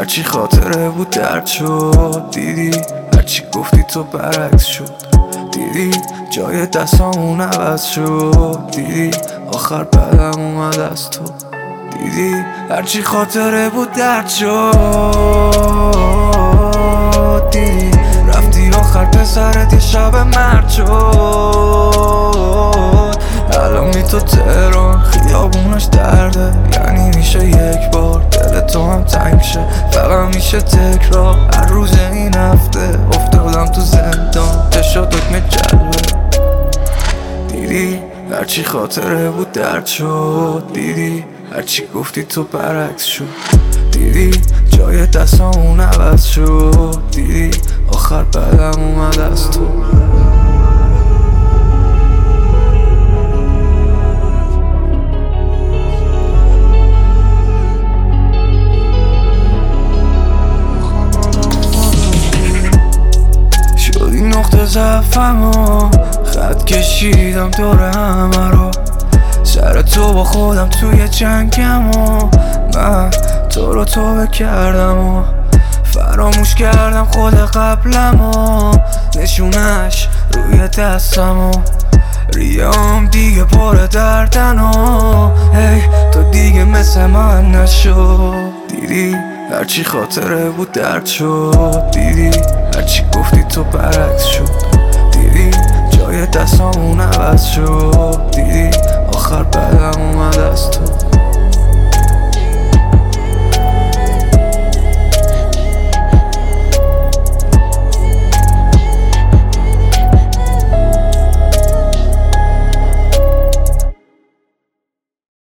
هرچی خاطره بود درد شد. دیدی هرچی گفتی تو برعکس شد. دیدی جای دستامون عوض شد. دیدی آخر بعدم اومد از تو. دیدی هرچی خاطره بود درد شد. دیدی رفتی آخر پسرت یه شب مرد شد. الان می تو تهران خیابونش درده، یعنی میشه یک بار دل تو هم تنگ شه. فقط میشه تکرار هر روز این هفته افتادم تو زندان، شد حکم جلوه. دیدی هرچی خاطره بود درد شد. دیدی هرچی گفتی تو برعکس شد. دیدی جای دستامون عوض شد. دیدی آخر بعدم اومد از تو. شدی نقطه ضعفمو، خط کشیدم دور همه رو. سر تو با خودم توی جنگم و من تو رو توبه کردم و فراموش کردم خود قبلم و نشونش روی دستم و ریام دیگه پر دردن و هی تو دیگه مثل من نشو. دیدی هرچی خاطره بود درد شد. دیدی هرچی گفتی تو برعکس شد. دیدی جای دستامون عوض شد. دیدی آخر بعدم اومد از تو.